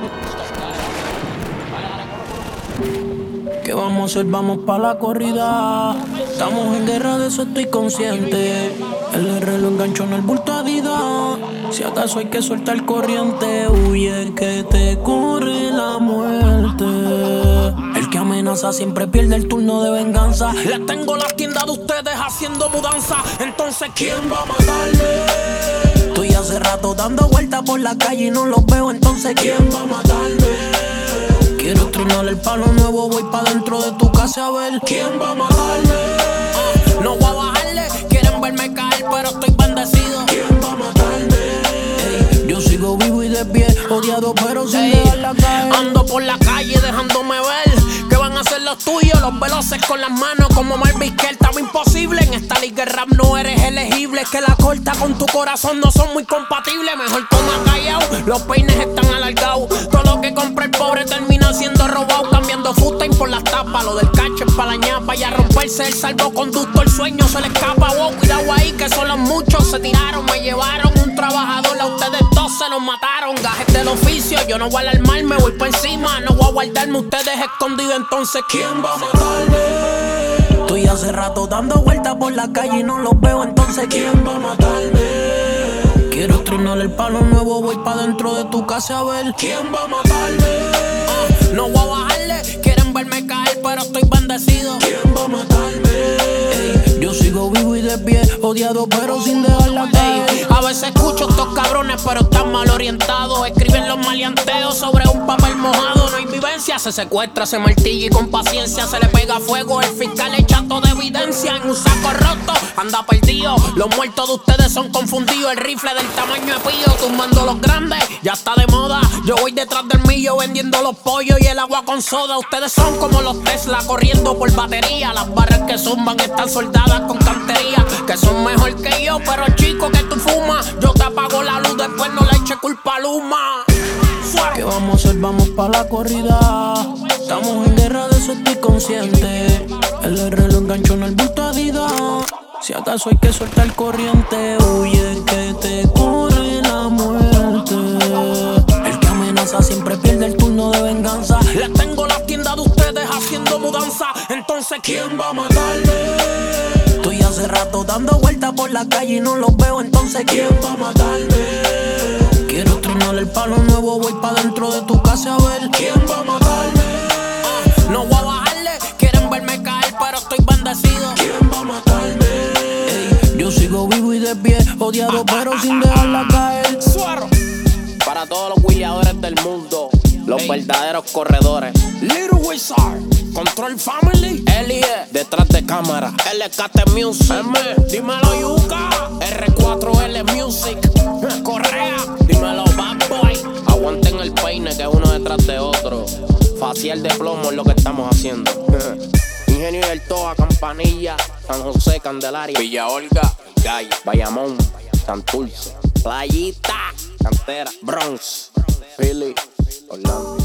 ¿Qué vamos a hacer? Vamos pa' la corrida. Estamos en guerra, de eso estoy consciente. El R lo enganchó en el bulto Adidas. Si acaso hay que soltar corriente, huye que te corre la muerte. El que amenaza siempre pierde el turno de venganza. Les tengo las tiendas de ustedes haciendo mudanza. Entonces, ¿quién va a matarme? Estoy hace rato dando vueltas por la calle y no los veo. Entonces, ¿quién va a matarme? Quiero tronar el palo nuevo, voy pa' dentro de tu casa a ver quién va a matarme. No voy a bajarle, quieren verme caer, pero estoy bendecido. ¿Quién va a matarme? Ey, yo sigo vivo y de pie, odiado pero sin dejarla caer. Ando por la calle dejándome ver que van a hacer los tuyos, los veloces con las manos como Marvin Kerr. Estaba imposible, en esta liga de rap no eres elegible. Que la corta con tu corazón no son muy compatibles. Mejor toma callado, los peines están alargados. Todo lo que compra el pobre termina siendo robado. Cambiando footing por las tapas, lo del cacho es pa' la ñapa. Y a romperse el salvoconducto, el sueño se le escapa. Wow, cuidado ahí que son los muchos, se tiraron, me llevaron un trabajador. A ustedes dos se los mataron, gajes del oficio. Yo no voy a alarmarme, voy por encima. No voy a guardarme ustedes escondidos. Entonces, ¿quién va a matarme? Estoy hace rato dando vueltas por la calle y no los veo. Entonces, ¿quién va a matarme? Quiero estrenar el palo nuevo, voy pa' dentro de tu casa a ver quién va a matarme. No voy a bajarle, quieren verme caer, pero estoy bendecido. ¿Quién va a matarme? Ey, yo sigo vivo y de pie, odiado pero sin dejarla caer. A veces escucho estos cabrones, pero están mal orientados. Escriben los maleanteos sobre un papel mojado. No hay vivencia, se secuestra, se martilla y con paciencia se le pega fuego. El fiscal echa toda evidencia en un saco roto, anda perdido. Los muertos de ustedes son confundidos. El rifle del tamaño de pillo, tumbando los grandes, ya está de moda. Yo voy detrás del millo vendiendo los pollos y el agua con soda. Ustedes son como los Tesla corriendo por batería. Las barras que zumban están soldadas con cantería. Que son mejor que yo, pero chico que tú fumas. Yo te apago la luz, después no le eche culpa a Luma. ¿Qué vamos a hacer? Vamos pa' la corrida. Estamos en guerra, de eso estoy consciente. El R lo enganchó en el bulto Adidas. Si acaso hay que soltar corriente, huye que te corre la muerte. El que amenaza siempre pierde el turno de venganza. Les tengo las tiendas de ustedes haciendo mudanza. Entonces, ¿quién va a matarme? Estoy hace rato dando vueltas por la calle y no los veo. Entonces, ¿quién va a matarme? Quiero estrenar el palo nuevo, voy pa' dentro de tu casa a ver quién va a matarme. No voy a bajarle, quieren verme caer, pero estoy bendecido. ¿Quién va a matarme? Ey, yo sigo vivo y de pie, odiado pero sin dejarla caer. Suero. Para todos los guiadores del mundo, los verdaderos corredores. Little Wizard, Control Family, Elie, detrás de cámara. LKT Music, M, dímelo Yuka. R4L Music, Correa, Dímelo Bad Boy. Aguanten el peine que es uno detrás de otro. Facial de plomo es lo que estamos haciendo. Ingenio y del Toa, Campanilla, San José, Candelaria, Villa Olga, Gay, Bayamón, Santurce, Playita, Cantera, Bronx, Philly, Orlando.